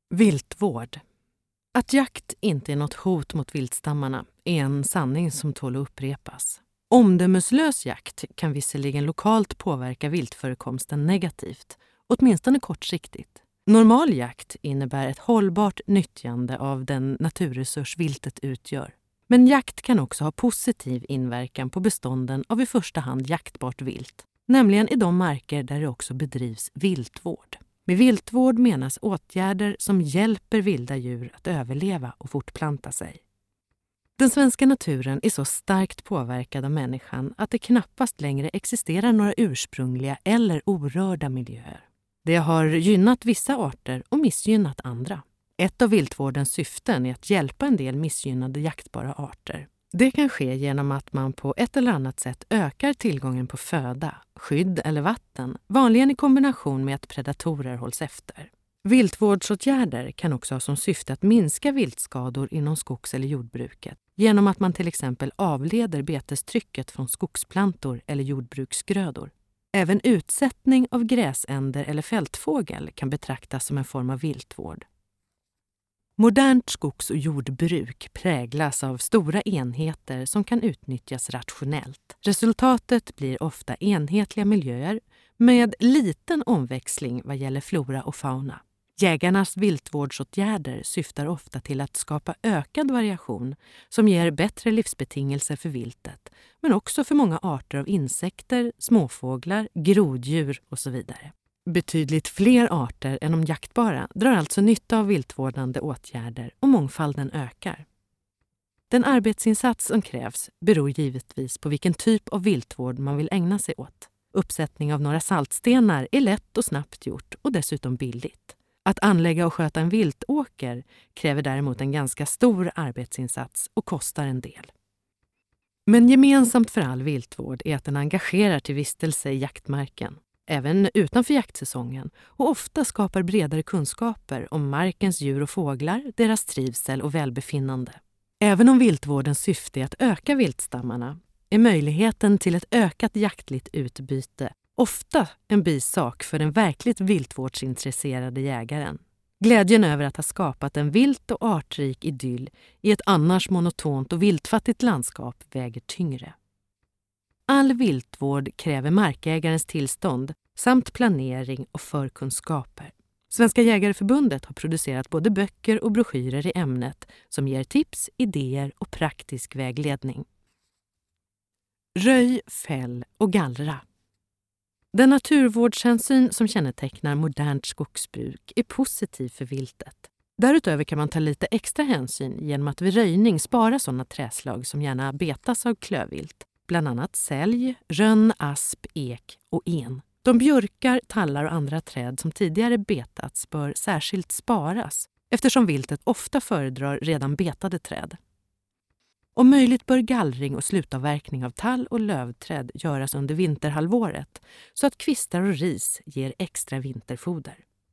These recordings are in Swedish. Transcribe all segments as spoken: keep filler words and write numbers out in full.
Viltvård. Att jakt inte är något hot mot viltstammarna är en sanning som tål att upprepas. Omdömeslös jakt kan visserligen lokalt påverka viltförekomsten negativt, åtminstone kortsiktigt. Normal jakt innebär ett hållbart nyttjande av den naturresurs viltet utgör. Men jakt kan också ha positiv inverkan på bestånden av i första hand jaktbart vilt, nämligen i de marker där det också bedrivs viltvård. Med viltvård menas åtgärder som hjälper vilda djur att överleva och fortplanta sig. Den svenska naturen är så starkt påverkad av människan att det knappast längre existerar några ursprungliga eller orörda miljöer. Det har gynnat vissa arter och missgynnat andra. Ett av viltvårdens syften är att hjälpa en del missgynnade jaktbara arter. Det kan ske genom att man på ett eller annat sätt ökar tillgången på föda, skydd eller vatten, vanligen i kombination med att predatorer hålls efter. Viltvårdsåtgärder kan också ha som syfte att minska viltskador inom skogs- eller jordbruket genom att man till exempel avleder betestrycket från skogsplantor eller jordbruksgrödor. Även utsättning av gräsänder eller fältfågel kan betraktas som en form av viltvård. Modernt skogs- och jordbruk präglas av stora enheter som kan utnyttjas rationellt. Resultatet blir ofta enhetliga miljöer med liten omväxling vad gäller flora och fauna. Jägarnas viltvårdsåtgärder syftar ofta till att skapa ökad variation som ger bättre livsbetingelser för viltet, men också för många arter av insekter, småfåglar, groddjur och så vidare. Betydligt fler arter än de jaktbara drar alltså nytta av viltvårdande åtgärder och mångfalden ökar. Den arbetsinsats som krävs beror givetvis på vilken typ av viltvård man vill ägna sig åt. Uppsättning av några saltstenar är lätt och snabbt gjort och dessutom billigt. Att anlägga och sköta en viltåker kräver däremot en ganska stor arbetsinsats och kostar en del. Men gemensamt för all viltvård är att den engagerar till vistelse i jaktmarken, även utanför jaktsäsongen, och ofta skapar bredare kunskaper om markens djur och fåglar, deras trivsel och välbefinnande. Även om viltvårdens syfte är att öka viltstammarna är möjligheten till ett ökat jaktligt utbyte ofta en bisak för den verkligt viltvårdsintresserade jägaren. Glädjen över att ha skapat en vilt och artrik idyll i ett annars monotont och viltfattigt landskap väger tyngre. All viltvård kräver markägarens tillstånd samt planering och förkunskaper. Svenska jägareförbundet har producerat både böcker och broschyrer i ämnet som ger tips, idéer och praktisk vägledning. Röj, fäll och gallra. Den naturvårdshänsyn som kännetecknar modernt skogsbruk är positiv för viltet. Därutöver kan man ta lite extra hänsyn genom att vid röjning spara sådana träslag som gärna betas av klövvilt, bland annat sälj, rönn, asp, ek och en. De björkar, tallar och andra träd som tidigare betats bör särskilt sparas eftersom viltet ofta föredrar redan betade träd. Om möjligt bör gallring och slutavverkning av tall- och lövträd göras under vinterhalvåret så att kvistar och ris ger extra vinterfoder.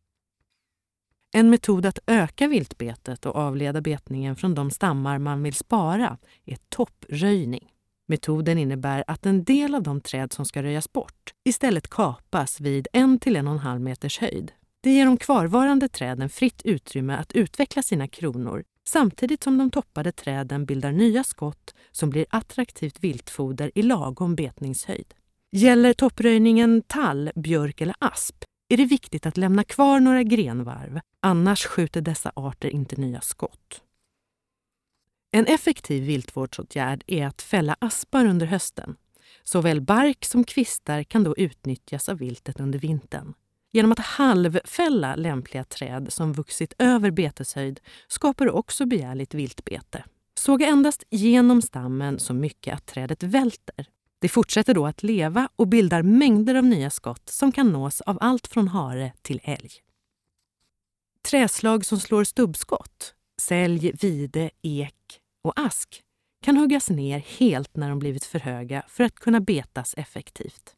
En metod att öka viltbetet och avleda betningen från de stammar man vill spara är toppröjning. Metoden innebär att en del av de träd som ska röjas bort istället kapas vid en till en och en halv meters höjd. Det ger de kvarvarande träden fritt utrymme att utveckla sina kronor samtidigt som de toppade träden bildar nya skott som blir attraktivt viltfoder i lagom betningshöjd. Gäller toppröjningen tall, björk eller asp är det viktigt att lämna kvar några grenvarv, annars skjuter dessa arter inte nya skott. En effektiv viltvårdsåtgärd är att fälla aspar under hösten. Såväl bark som kvistar kan då utnyttjas av viltet under vintern. Genom att halvfälla lämpliga träd som vuxit över beteshöjd skapar du också begärligt viltbete. Såga endast genom stammen så mycket att trädet välter. Det fortsätter då att leva och bildar mängder av nya skott som kan nås av allt från hare till älg. Träslag som slår stubbskott, sälj, vide, ek och ask kan huggas ner helt när de blivit för höga för att kunna betas effektivt.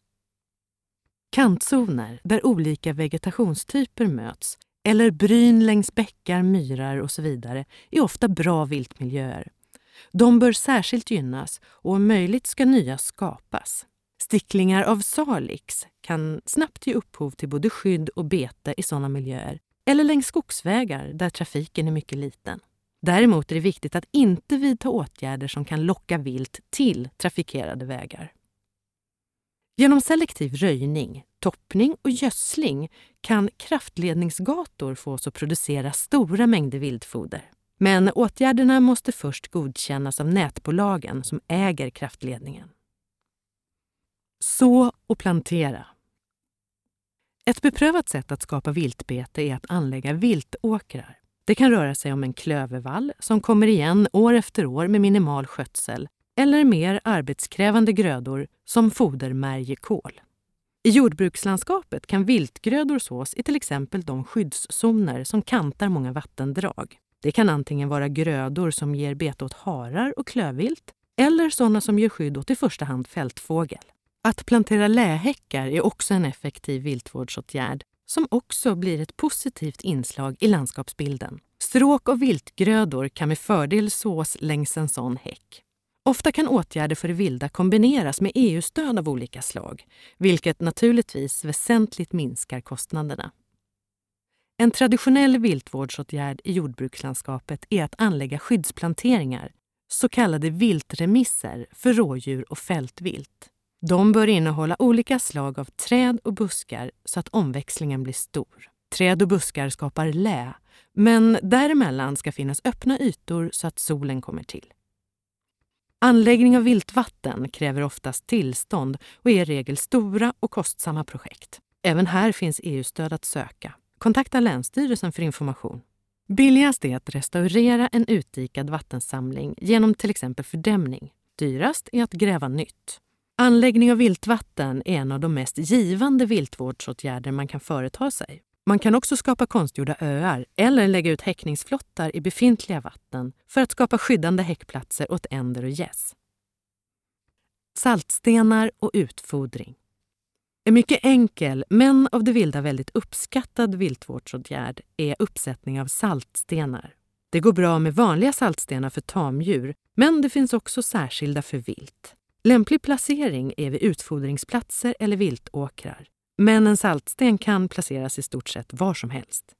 Kantzoner där olika vegetationstyper möts eller bryn längs bäckar, myrar och så vidare är ofta bra viltmiljöer. De bör särskilt gynnas och om möjligt ska nya skapas. Sticklingar av salix kan snabbt ge upphov till både skydd och bete i sådana miljöer eller längs skogsvägar där trafiken är mycket liten. Däremot är det viktigt att inte vidta åtgärder som kan locka vilt till trafikerade vägar. Genom selektiv röjning, toppning och gödsling kan kraftledningsgator fås att producera stora mängder viltfoder. Men åtgärderna måste först godkännas av nätbolagen som äger kraftledningen. Så och plantera. Ett beprövat sätt att skapa viltbete är att anlägga viltåkrar. Det kan röra sig om en klövervall som kommer igen år efter år med minimal skötsel eller mer arbetskrävande grödor som fodermärgekål. I jordbrukslandskapet kan viltgrödor sås i till exempel de skyddszoner som kantar många vattendrag. Det kan antingen vara grödor som ger bete åt harar och klövvilt eller sådana som ger skydd åt i första hand fältfågel. Att plantera lähäckar är också en effektiv viltvårdsåtgärd som också blir ett positivt inslag i landskapsbilden. Stråk och viltgrödor kan med fördel sås längs en sån häck. Ofta kan åtgärder för det vilda kombineras med E U-stöd av olika slag, vilket naturligtvis väsentligt minskar kostnaderna. En traditionell viltvårdsåtgärd i jordbrukslandskapet är att anlägga skyddsplanteringar, så kallade viltremisser för rådjur och fältvilt. De bör innehålla olika slag av träd och buskar så att omväxlingen blir stor. Träd och buskar skapar lä, men däremellan ska finnas öppna ytor så att solen kommer till. Anläggning av viltvatten kräver oftast tillstånd och är i regel stora och kostsamma projekt. Även här finns E U-stöd att söka. Kontakta Länsstyrelsen för information. Billigast är att restaurera en utdikad vattensamling genom till exempel fördämning. Dyrast är att gräva nytt. Anläggning av viltvatten är en av de mest givande viltvårdsåtgärder man kan företa sig. Man kan också skapa konstgjorda öar eller lägga ut häckningsflottar i befintliga vatten för att skapa skyddande häckplatser åt änder och gäss. Saltstenar och utfodring. En mycket enkel, men av det vilda väldigt uppskattad viltvårdsåtgärd är uppsättning av saltstenar. Det går bra med vanliga saltstenar för tamdjur, men det finns också särskilda för vilt. Lämplig placering är vid utfodringsplatser eller viltåkrar. Men en saltsten kan placeras i stort sett var som helst.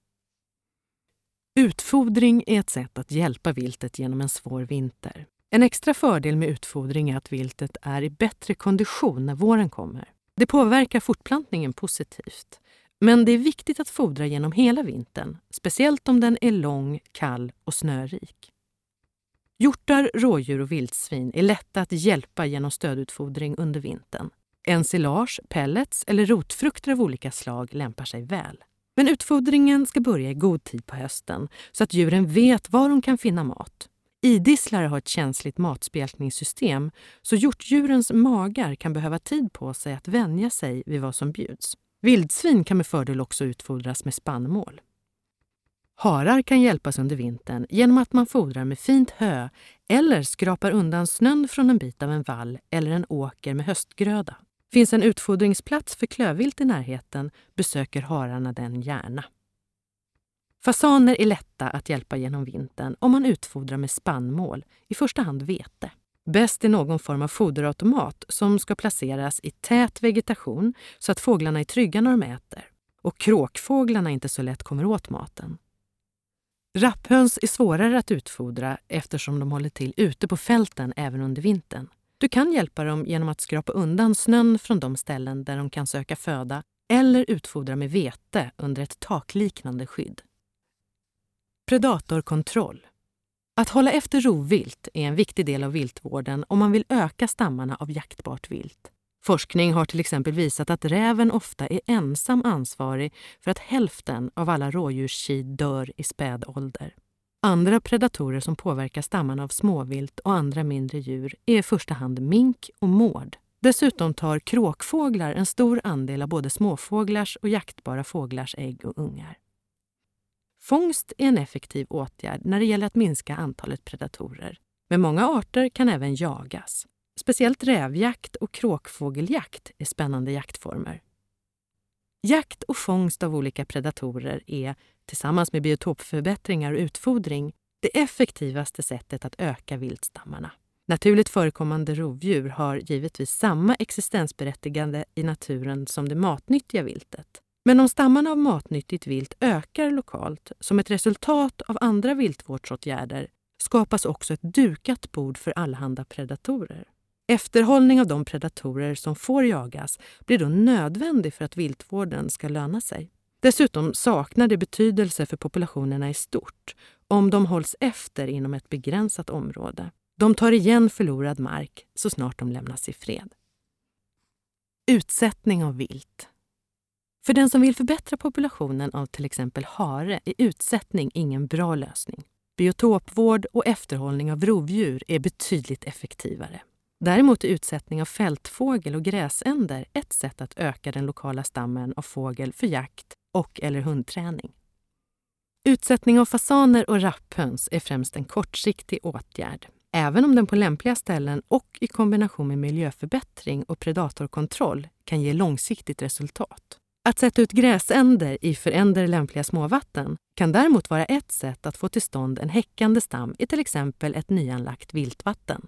Utfodring är ett sätt att hjälpa viltet genom en svår vinter. En extra fördel med utfodring är att viltet är i bättre kondition när våren kommer. Det påverkar fortplantningen positivt. Men det är viktigt att fodra genom hela vintern, speciellt om den är lång, kall och snörik. Hjortar, rådjur och vildsvin är lätta att hjälpa genom stödutfodring under vintern. Ensilage, pellets eller rotfrukter av olika slag lämpar sig väl. Men utfodringen ska börja i god tid på hösten så att djuren vet var de kan finna mat. Idisslare har ett känsligt matspjälkningssystem så hjortdjurens magar kan behöva tid på sig att vänja sig vid vad som bjuds. Vildsvin kan med fördel också utfodras med spannmål. Harar kan hjälpas under vintern genom att man fodrar med fint hö eller skrapar undan snön från en bit av en vall eller en åker med höstgröda. Finns en utfodringsplats för klövvilt i närheten besöker hararna den gärna. Fasaner är lätta att hjälpa genom vintern om man utfodrar med spannmål, i första hand vete. Bäst är någon form av foderautomat som ska placeras i tät vegetation så att fåglarna är trygga när de äter. Och kråkfåglarna inte så lätt kommer åt maten. Rapphöns är svårare att utfodra eftersom de håller till ute på fälten även under vintern. Du kan hjälpa dem genom att skrapa undan snön från de ställen där de kan söka föda eller utfodra med vete under ett takliknande skydd. Predatorkontroll. Att hålla efter rovvilt är en viktig del av viltvården om man vill öka stammarna av jaktbart vilt. Forskning har till exempel visat att räven ofta är ensam ansvarig för att hälften av alla rådjurskid dör i späd ålder. Andra predatorer som påverkar stammarna av småvilt och andra mindre djur är i första hand mink och mård. Dessutom tar kråkfåglar en stor andel av både småfåglars och jaktbara fåglars ägg och ungar. Fångst är en effektiv åtgärd när det gäller att minska antalet predatorer. Men många arter kan även jagas. Speciellt rävjakt och kråkfågeljakt är spännande jaktformer. Jakt och fångst av olika predatorer är, tillsammans med biotopförbättringar och utfodring, det effektivaste sättet att öka viltstammarna. Naturligt förekommande rovdjur har givetvis samma existensberättigande i naturen som det matnyttiga viltet. Men om stammarna av matnyttigt vilt ökar lokalt som ett resultat av andra viltvårdsåtgärder skapas också ett dukat bord för allehanda predatorer. Efterhållning av de predatorer som får jagas blir då nödvändig för att viltvården ska löna sig. Dessutom saknar det betydelse för populationerna i stort om de hålls efter inom ett begränsat område. De tar igen förlorad mark så snart de lämnas i fred. Utsättning av vilt. För den som vill förbättra populationen av till exempel hare är utsättning ingen bra lösning. Biotopvård och efterhållning av rovdjur är betydligt effektivare. Däremot är utsättning av fältfågel och gräsänder ett sätt att öka den lokala stammen av fågel för jakt och eller hundträning. Utsättning av fasaner och rapphöns är främst en kortsiktig åtgärd, även om den på lämpliga ställen och i kombination med miljöförbättring och predatorkontroll kan ge långsiktigt resultat. Att sätta ut gräsänder i för änder lämpliga småvatten kan däremot vara ett sätt att få till stånd en häckande stam i till exempel ett nyanlagt viltvatten.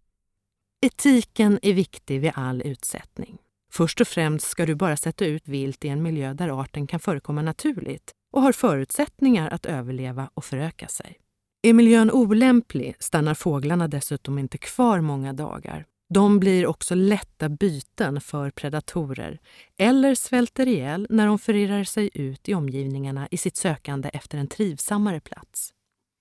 Etiken är viktig vid all utsättning. Först och främst ska du bara sätta ut vilt i en miljö där arten kan förekomma naturligt och har förutsättningar att överleva och föröka sig. Är miljön olämplig stannar fåglarna dessutom inte kvar många dagar. De blir också lätta byten för predatorer eller svälter ihjäl när de förirrar sig ut i omgivningarna i sitt sökande efter en trivsammare plats.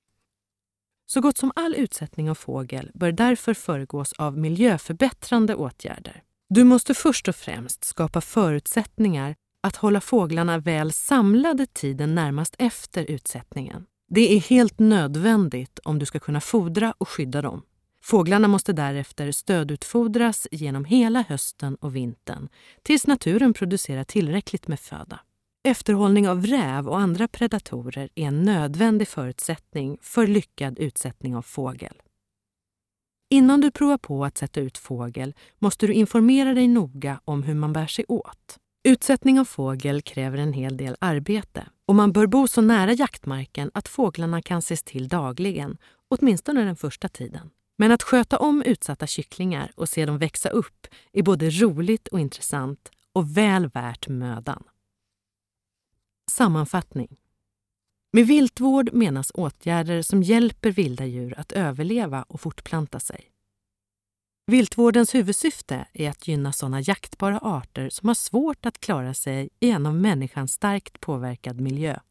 Så gott som all utsättning av fågel bör därför föregås av miljöförbättrande åtgärder. Du måste först och främst skapa förutsättningar att hålla fåglarna väl samlade tiden närmast efter utsättningen. Det är helt nödvändigt om du ska kunna fodra och skydda dem. Fåglarna måste därefter stödutfodras genom hela hösten och vintern tills naturen producerar tillräckligt med föda. Efterhållning av räv och andra predatorer är en nödvändig förutsättning för lyckad utsättning av fågel. Innan du provar på att sätta ut fågel måste du informera dig noga om hur man bär sig åt. Utsättning av fågel kräver en hel del arbete och man bör bo så nära jaktmarken att fåglarna kan ses till dagligen, åtminstone den första tiden. Men att sköta om utsatta kycklingar och se dem växa upp är både roligt och intressant och väl värt mödan. Sammanfattning. Med viltvård menas åtgärder som hjälper vilda djur att överleva och fortplanta sig. Viltvårdens huvudsyfte är att gynna sådana jaktbara arter som har svårt att klara sig i en av människan starkt påverkad miljö.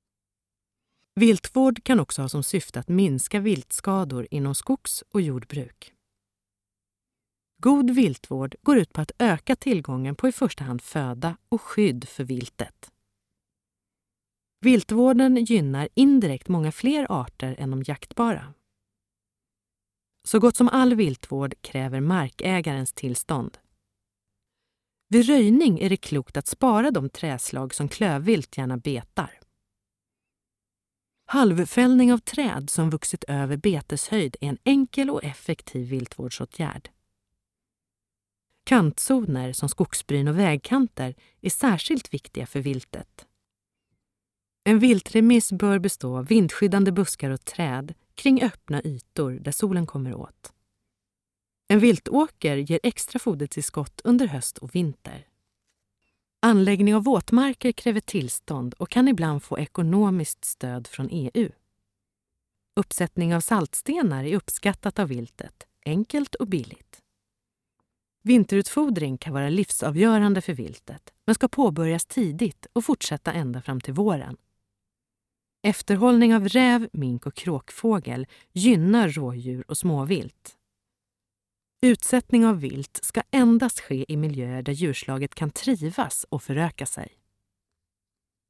Viltvård kan också ha som syfte att minska viltskador inom skogs- och jordbruk. God viltvård går ut på att öka tillgången på i första hand föda och skydd för viltet. Viltvården gynnar indirekt många fler arter än de jaktbara. Så gott som all viltvård kräver markägarens tillstånd. Vid röjning är det klokt att spara de träslag som klövvilt gärna betar. Halvfällning av träd som vuxit över beteshöjd är en enkel och effektiv viltvårdsåtgärd. Kantzoner som skogsbryn och vägkanter är särskilt viktiga för viltet. En viltremiss bör bestå av vindskyddande buskar och träd kring öppna ytor där solen kommer åt. En viltåker ger extra fodertillskott under höst och vinter. Anläggning av våtmarker kräver tillstånd och kan ibland få ekonomiskt stöd från E U. Uppsättning av saltstenar är uppskattat av viltet, enkelt och billigt. Vinterutfodring kan vara livsavgörande för viltet, men ska påbörjas tidigt och fortsätta ända fram till våren. Efterhållning av räv, mink och kråkfågel gynnar rådjur och småvilt. Utsättning av vilt ska endast ske i miljöer där djurslaget kan trivas och föröka sig.